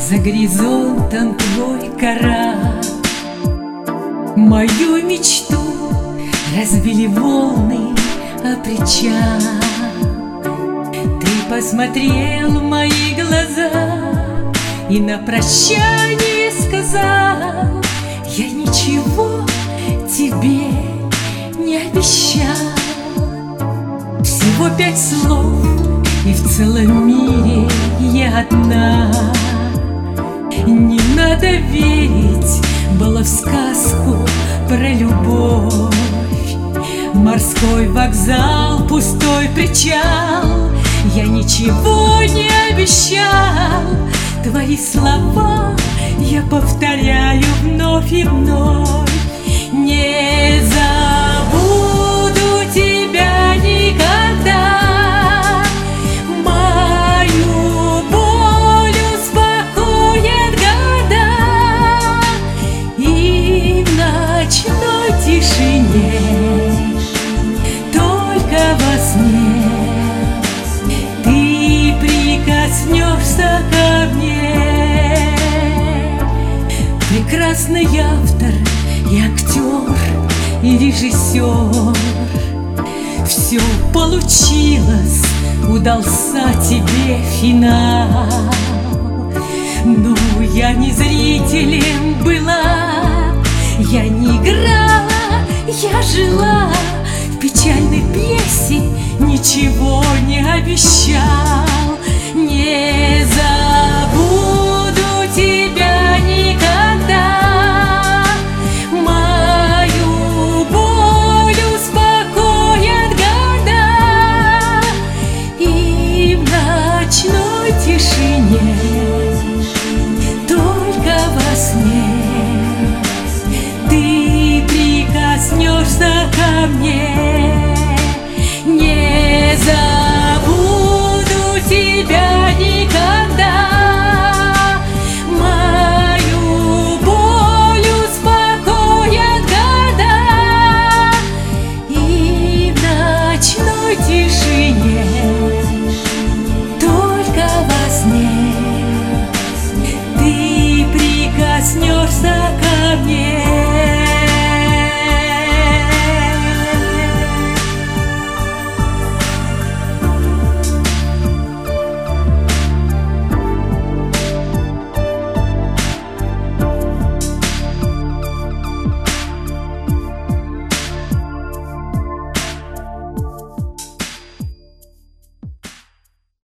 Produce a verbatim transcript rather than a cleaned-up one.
За горизонтом твой корабль. Мою мечту разбили волны о причал. Ты посмотрел в мои глаза и на прощание сказал: я ничего тебе не обещал. Всего пять слов, и в целом мире я одна. Не надо верить было в сказку про любовь. Морской вокзал, пустой причал, я ничего не обещал. Твои слова я повторяю вновь и вновь. Не забуду тебя никогда. Мою боль успокоят года. И в ночной тишине, только во сне, ты прикоснешься ко мне. Прекрасный автор и актер, и режиссер. Все получилось, удался тебе финал. Но я не зрителем была, я не играла, я жила. В печальной пьесе ничего не обещал. Не